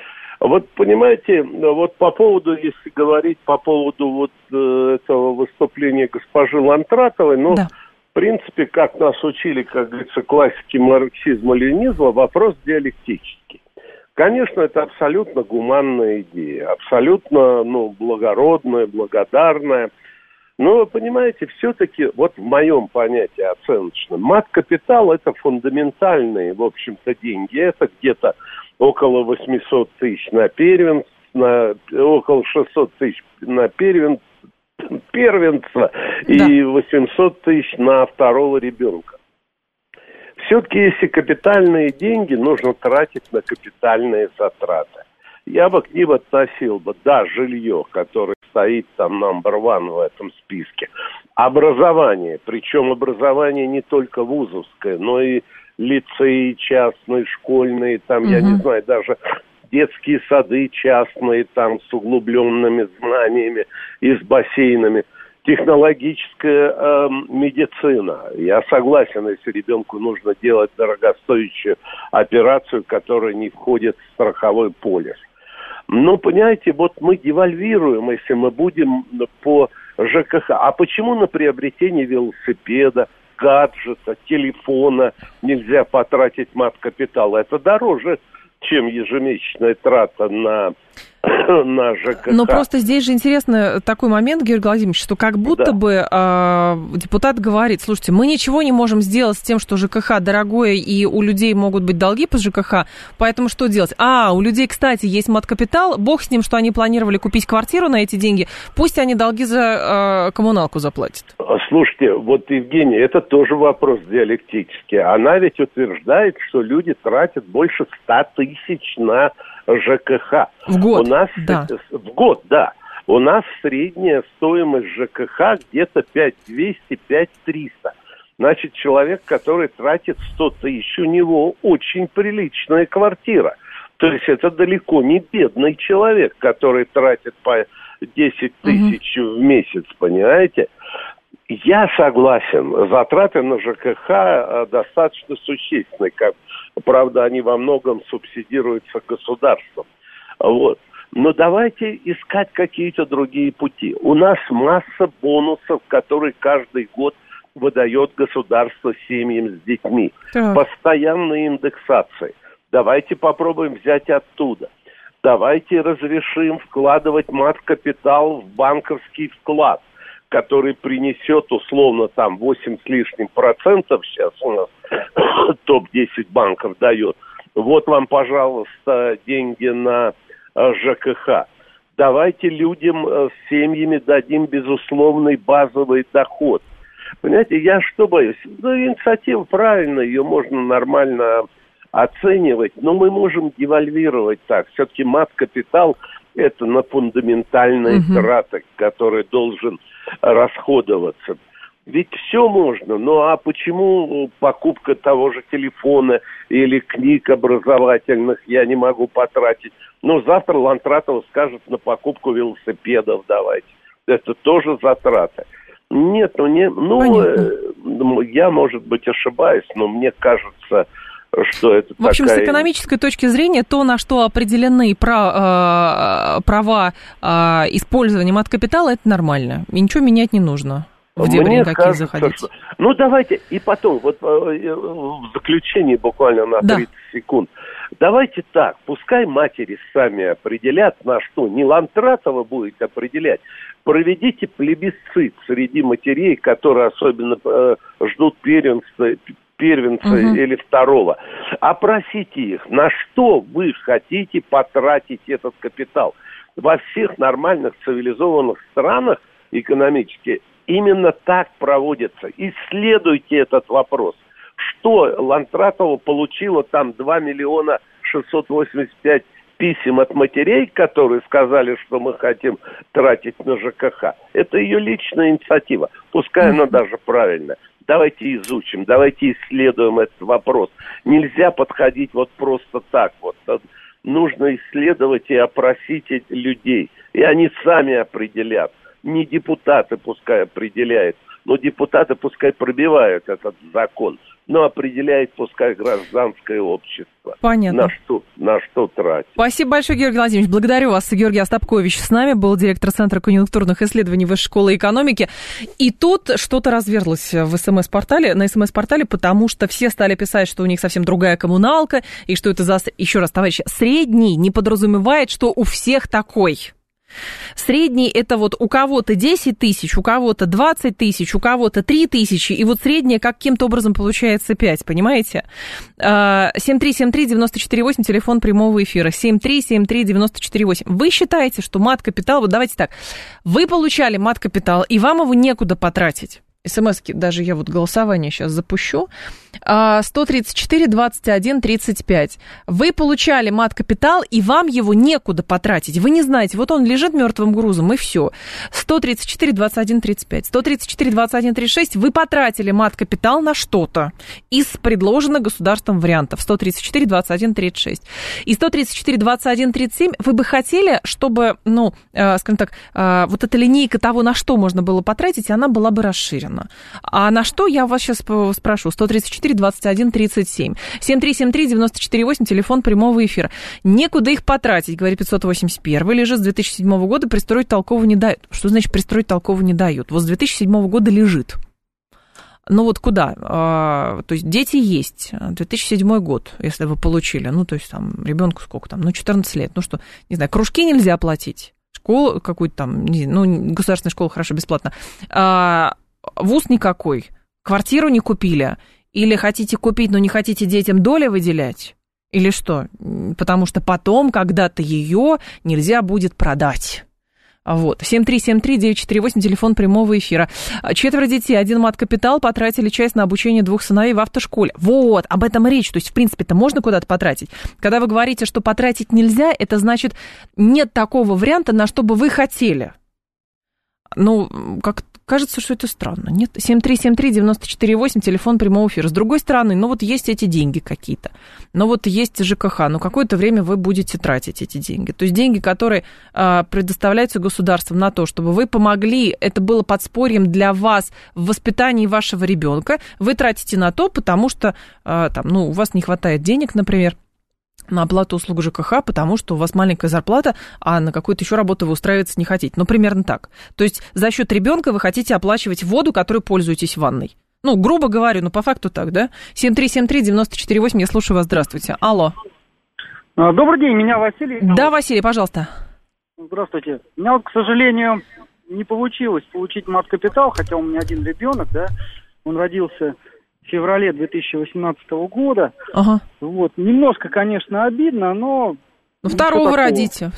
Вот понимаете, вот по поводу, если говорить по поводу вот этого выступления госпожи Лантратовой, да. В принципе, как нас учили, как говорится, классики марксизма-ленинизма, вопрос диалектический. Конечно, это абсолютно гуманная идея, абсолютно, благородная, благодарная. Но вы понимаете, все-таки, вот в моем понятии оценочном, мат-капитал – это фундаментальные, в общем-то, деньги. Это где-то около 800 тысяч на первенство, около 600 тысяч на первенство и 800 тысяч на второго ребенка. Все-таки, если капитальные деньги, нужно тратить на капитальные затраты. Я бы к ним относил бы, жилье, которое стоит там number one в этом списке. Образование, причем образование не только вузовское, но и лицеи частные, школьные, там, я не знаю, даже детские сады частные, там, с углубленными знаниями и с бассейнами. Технологическая медицина. Я согласен, если ребенку нужно делать дорогостоящую операцию, которая не входит в страховой полис. Но, понимаете, вот мы девальвируем, если мы будем по ЖКХ. А почему на приобретение велосипеда, гаджета, телефона нельзя потратить мат-капитал? Это дороже, чем ежемесячная трата на ЖКХ. Но просто здесь же интересный такой момент, Георгий Владимирович, что как будто бы депутат говорит, слушайте, мы ничего не можем сделать с тем, что ЖКХ дорогое, и у людей могут быть долги по ЖКХ, поэтому что делать? У людей, кстати, есть мат-капитал, бог с ним, что они планировали купить квартиру на эти деньги, пусть они долги за коммуналку заплатят. Слушайте, вот, Евгения, это тоже вопрос диалектический. Она ведь утверждает, что люди тратят больше 100 тысяч на ЖКХ. В год, В год, да. У нас средняя стоимость ЖКХ где-то 5200-5300. Значит, человек, который тратит 100 тысяч, у него очень приличная квартира. То есть это далеко не бедный человек, который тратит по 10 тысяч в месяц, понимаете? Я согласен, затраты на ЖКХ достаточно существенные, правда, они во многом субсидируются государством. Вот. Но давайте искать какие-то другие пути. У нас масса бонусов, которые каждый год выдает государство семьям с детьми. Постоянные индексации. Давайте попробуем взять оттуда. Давайте разрешим вкладывать мат-капитал в банковский вклад, который принесет условно там 8 с лишним процентов, сейчас у нас топ-10 банков дает. Вот вам, пожалуйста, деньги на ЖКХ. Давайте людям с семьями дадим безусловный базовый доход. Понимаете, я что боюсь? Инициатива правильная, ее можно нормально оценивать, но мы можем девальвировать так. Все-таки мат-капитал – это на фундаментальные траты, который должен расходоваться. Ведь все можно, а почему покупка того же телефона или книг образовательных я не могу потратить? Завтра Лантратова скажет, на покупку велосипедов давайте. Это тоже затраты. Нет, я, может быть, ошибаюсь, но мне кажется, что это в общем, с экономической точки зрения, то, на что определены права использования мат-капитала, это нормально. И ничего менять не нужно. В дебри никакие заходить. Что... давайте, и потом, в заключении буквально на 30 секунд. Давайте так, пускай матери сами определят, на что. Не Лантратова будет определять. Проведите плебисцит среди матерей, которые особенно ждут первенца или второго. Опросите их, на что вы хотите потратить этот капитал. Во всех нормальных цивилизованных странах экономически именно так проводится. Исследуйте этот вопрос. Что Лантратова получила там 2 миллиона 685 писем от матерей, которые сказали, что мы хотим тратить на ЖКХ. Это ее личная инициатива. Пускай она даже правильная. Давайте изучим, давайте исследуем этот вопрос. Нельзя подходить просто так. Нужно исследовать и опросить людей. И они сами определят. Не депутаты пускай определяют, но депутаты пускай пробивают этот закон. Но определяет пускай гражданское общество. Понятно. На что тратить. Спасибо большое, Георгий Владимирович. Благодарю вас. Георгий Остапкович с нами был директор Центра конъюнктурных исследований Высшей школы экономики. И тут что-то разверзлось в СМС-портале, на СМС-портале, потому что все стали писать, что у них совсем другая коммуналка, и что это еще раз, товарищи, средний не подразумевает, что у всех такой. Средний это вот у кого-то 10 тысяч, у кого-то 20 тысяч, у кого-то 3 тысячи, и вот среднее каким-то образом получается 5, понимаете? 7373948, телефон прямого эфира, 7373948. Вы считаете, что мат-капитал, вот давайте так, вы получали мат-капитал, и вам его некуда потратить? СМСки, даже я вот голосование сейчас запущу. 134-21-35. Вы получали мат-капитал, и вам его некуда потратить. Вы не знаете, вот он лежит мертвым грузом, и все. 134-21-35. 134-21-36. Вы потратили мат-капитал на что-то из предложенных государством вариантов. 134-21-36. И 134-21-37 вы бы хотели, чтобы, ну, скажем так, вот эта линейка того, на что можно было потратить, она была бы расширена. А на что, я вас сейчас спрошу. 134-21-37. 7373948, телефон прямого эфира. Некуда их потратить, говорит 581. Лежит с 2007 года, пристроить толково не дают. Что значит пристроить толково не дают? Вот с 2007 года лежит. Ну вот куда? То есть дети есть. 2007 год, если вы получили. Ну, то есть там ребенку сколько там? Ну, 14 лет. Ну что, не знаю, кружки нельзя платить. Школу какую-то там, ну, государственная школа, хорошо, бесплатно. Вуз никакой, квартиру не купили, или хотите купить, но не хотите детям доли выделять, или что? Потому что потом когда-то ее нельзя будет продать. Вот. 7373948, телефон прямого эфира. 4 детей, 1 мат-капитал, потратили часть на обучение 2 сыновей в автошколе. Вот, об этом речь. То есть, в принципе-то можно куда-то потратить. Когда вы говорите, что потратить нельзя, это значит, нет такого варианта, на что бы вы хотели. Ну, как кажется, что это странно. Нет, 7373948, телефон прямого эфира. С другой стороны, ну вот есть эти деньги какие-то. Ну вот есть ЖКХ, но какое-то время вы будете тратить эти деньги. То есть деньги, которые предоставляются государством на то, чтобы вы помогли, это было подспорьем для вас в воспитании вашего ребенка, вы тратите на то, потому что там, ну, у вас не хватает денег, например, на оплату услуг ЖКХ, потому что у вас маленькая зарплата, а на какую-то еще работу вы устраиваться не хотите. Ну, примерно так. То есть за счет ребенка вы хотите оплачивать воду, которой пользуетесь в ванной. Ну, грубо говорю, но по факту так, да? 7373948, я слушаю вас, здравствуйте. Алло. Добрый день, меня Василий. Да, Василий, пожалуйста. Здравствуйте. У меня вот, к сожалению, не получилось получить мат-капитал, хотя у меня один ребенок, да, он родился в феврале 2018 года. Ага. Вот. Немножко, конечно, обидно, но... Ну, второго родите.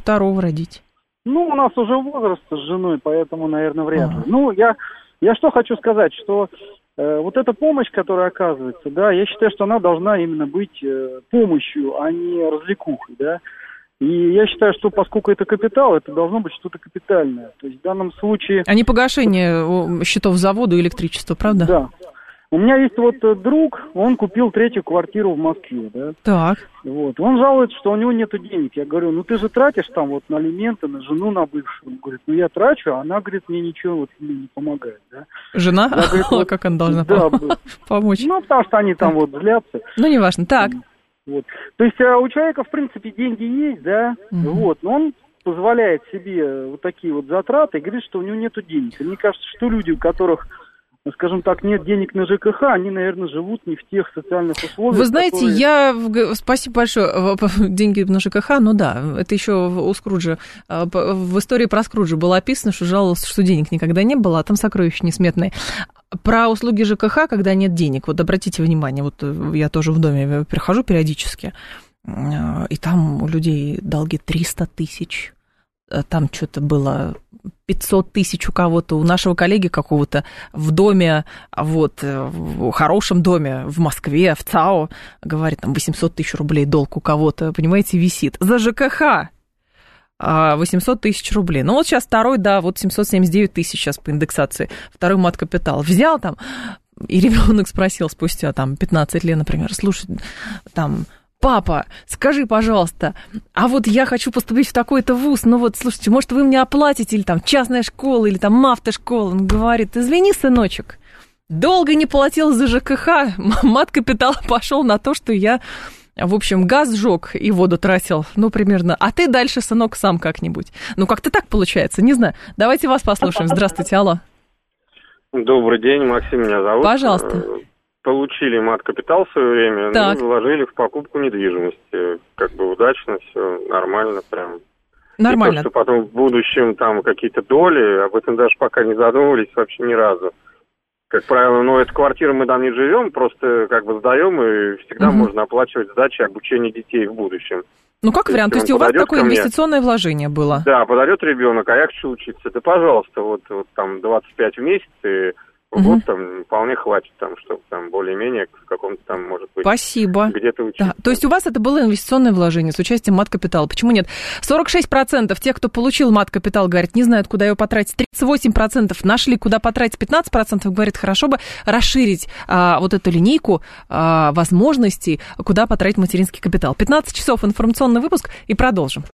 Ну, у нас уже возраст с женой, поэтому, наверное, вряд ли. Ну, я что хочу сказать, что вот эта помощь, которая оказывается, да, я считаю, что она должна именно быть помощью, а не развлекухой, да. И я считаю, что поскольку это капитал, это должно быть что-то капитальное. То есть в данном случае... А не погашение счетов за воду и электричество, правда? Да. У меня есть вот друг, он купил 3-ю квартиру в Москве, да. Так. Вот. Он жалуется, что у него нету денег. Я говорю, ну ты же тратишь там вот на алименты, на жену, на бывшую. Он говорит, ну я трачу, а она, говорит, мне ничего вот не помогает, да. Жена? Я, говорит, вот, как она должна помочь? Ну, потому что они там вот злятся. Ну, неважно, так. Вот. То есть у человека, в принципе, деньги есть, да, вот, но он позволяет себе вот такие вот затраты и говорит, что у него нету денег. И мне кажется, что люди, у которых, скажем так, нет денег на ЖКХ, они, наверное, живут не в тех социальных условиях. Вы знаете, спасибо большое, деньги на ЖКХ, ну да, это еще у Скруджа, в истории про Скруджа было описано, что жаловался, что денег никогда не было, а там сокровища несметные. Про услуги ЖКХ, когда нет денег, вот обратите внимание, вот я тоже в доме прихожу периодически, и там у людей долги 300 тысяч, там что-то было 500 тысяч у кого-то, у нашего коллеги какого-то в доме, вот, в хорошем доме в Москве, в ЦАО, говорит, там 800 тысяч рублей долг у кого-то, понимаете, висит. За ЖКХ 800 тысяч рублей. Ну вот сейчас второй, да, вот 779 тысяч сейчас по индексации, второй мат-капитал. Взял там, и ребенок спросил спустя там 15 лет, например, слушай, там... Папа, скажи, пожалуйста, а вот я хочу поступить в такой-то вуз, ну вот, слушайте, может, вы мне оплатите, или там частная школа, или там автошкола. Он говорит, извини, сыночек, долго не платил за ЖКХ, мат-капитал пошел на то, что я, в общем, газ сжег и воду тратил, ну, примерно. А ты дальше, сынок, сам как-нибудь. Ну, как-то так получается, не знаю. Давайте вас послушаем. Здравствуйте, алло. Добрый день, Максим меня зовут. Пожалуйста. Получили мат-капитал в свое время, ну, вложили в покупку недвижимости. Как бы удачно, все нормально прям. Нормально. И то, что потом в будущем там какие-то доли, об этом даже пока не задумывались вообще ни разу. Как правило, эту квартиру мы там не живем, просто как бы сдаем, и всегда можно оплачивать сдачи обучения детей в будущем. Ну, как вариант, то есть у вас такое инвестиционное вложение было? Да, подойдет ребенок, а я хочу учиться. Да, пожалуйста, вот там 25 в месяц, и в год там вполне хватит, там, чтобы там более-менее в каком-то там, может быть, спасибо. Где-то учиться. Да. То есть у вас это было инвестиционное вложение с участием мат-капитала. Почему нет? 46% тех, кто получил мат-капитал, говорят, не знают, куда его потратить. 38% нашли, куда потратить. 15% говорят, хорошо бы расширить вот эту линейку возможностей, куда потратить материнский капитал. 15 часов информационный выпуск и продолжим.